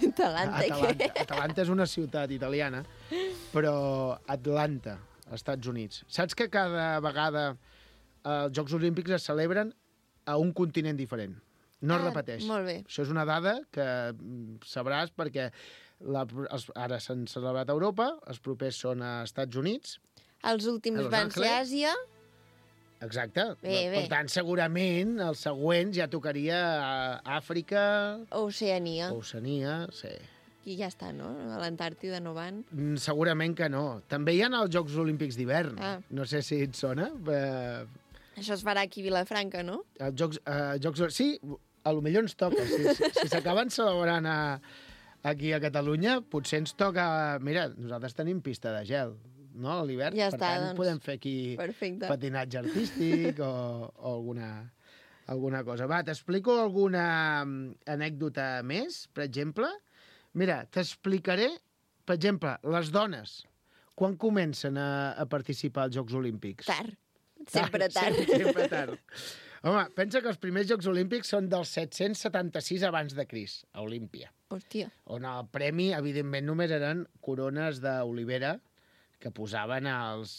Atlanta és una ciutat italiana, però Atlanta, als Estats Units. Saps que cada vegada els Jocs Olímpics es celebren a un continent diferent? No es repeteix. Molt bé. Això és una dada que sabràs perquè ara s'han celebrat a Europa, els propers són a Estats Units. Els últims van ser a Àsia. Exacte. Bé. Per tant, segurament, els següents ja tocaria a Àfrica... Oceania, sí. I ja està, no? A l'Antàrtida no van? Segurament que no. També hi ha els Jocs Olímpics d'hivern. No sé si et sona. Això es farà aquí a Vilafranca, no? Sí, a lo millor ens toca. Si s'acaben celebrant aquí a Catalunya, potser ens toca... Mira, nosaltres tenim pista de gel. no? A l'hivern. Ja per està, tant, doncs. podem fer aquí patinatge artístic o alguna cosa. Va, t'explico alguna anècdota més, per exemple. Mira, t'explicaré, per exemple, les dones, quan comencen a participar als Jocs Olímpics? Tard. Sempre tard. Sempre tard. Home, pensa que els primers Jocs Olímpics són del 776 abans de Crist, a Olímpia. Hòstia. On el premi, evidentment, només eren corones d'olivera que posaven als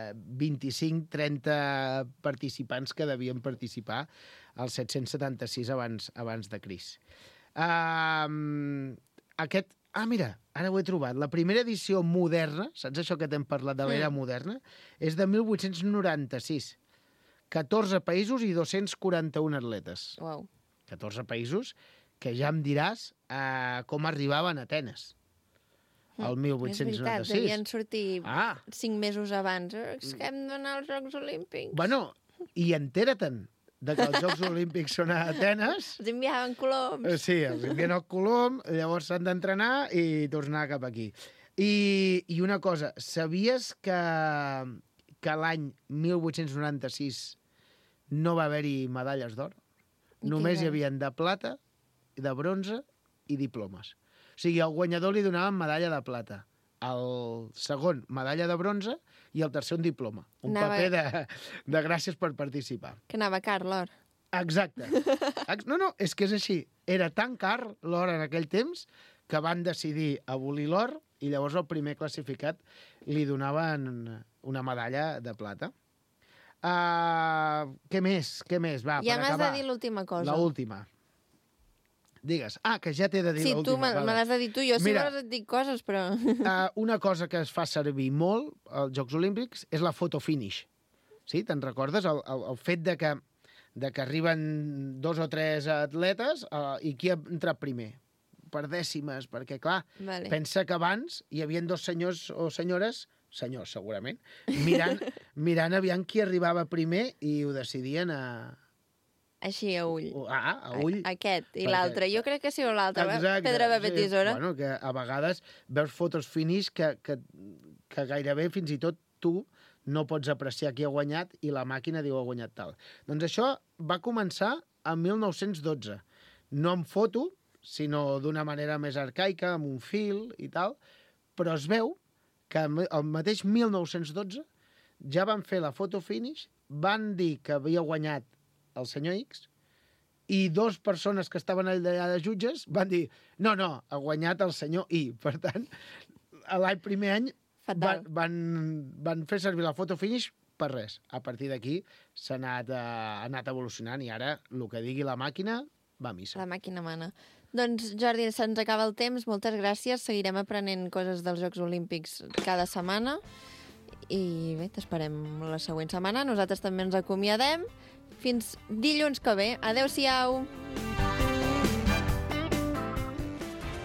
25-30 participants que devien participar al 776 abans de Crist. Mira, ara ho he trobat. La primera edició moderna, saps això que t'hem parlat de l'era moderna, és de 1896. 14 països i 241 atletes. Uau. 14 països que ja em diràs com arribaven a Atenes, el 1896. És veritat, devien sortir 5 mesos abans. És que hem d'anar als Jocs Olímpics. Bueno, i entera-te'n de que els Jocs Olímpics són a Atenes. Els enviaven coloms. Sí, els envien al colom, llavors s'han d'entrenar i tornar cap aquí. I una cosa, sabies que l'any 1896 no va haver-hi medalles d'or? Només hi havia de plata, de bronze i diplomes. O sigui, al guanyador li donaven medalla de plata, el segon medalla de bronze i el tercer un diploma. Un paper de gràcies per participar. Que anava car, l'or. Exacte. No, és que és així. Era tan car l'or en aquell temps que van decidir abolir l'or i llavors el primer classificat li donaven una medalla de plata. Què més? Va, ja m'has de dir l'última cosa. L'última. Digues. Que ja t'he de dir l'última. Sí, tu me l'has de dir tu. Jo sí que et dic coses, però... Una cosa que es fa servir molt als Jocs Olímpics és la photo finish. Sí? Te'n recordes? El fet de que arriben 2 o 3 atletes i qui ha entrat primer? Per dècimes, perquè, clar, pensa que abans hi havia 2 senyors o senyores, senyors segurament, mirant aviam qui arribava primer i ho decidien Així, a ull. A ull. Aquest. I l'altre. Jo crec que sí, o l'altre. Pedra, paper, tisora. Bueno, que a vegades veus fotos finish que gairebé fins i tot tu no pots apreciar qui ha guanyat i la màquina diu ha guanyat tal. Doncs això va començar en 1912. No en foto, sinó d'una manera més arcaica, amb un fil i tal, però es veu que el mateix 1912 ja van fer la foto finish, van dir que havia guanyat el senyor X, i 2 persones que estaven allà de jutges van dir no, ha guanyat el senyor Y. Per tant, primer any van fer servir la foto finish per res. A partir d'aquí s'ha anat evolucionant i ara el que digui la màquina va a missa. La màquina mana. Doncs, Jordi, se'ns acaba el temps. Moltes gràcies. Seguirem aprenent coses dels Jocs Olímpics cada setmana. I bé, t'esperem la següent setmana. Nosaltres també ens acomiadem. Fins dilluns que ve. Adéu-siau!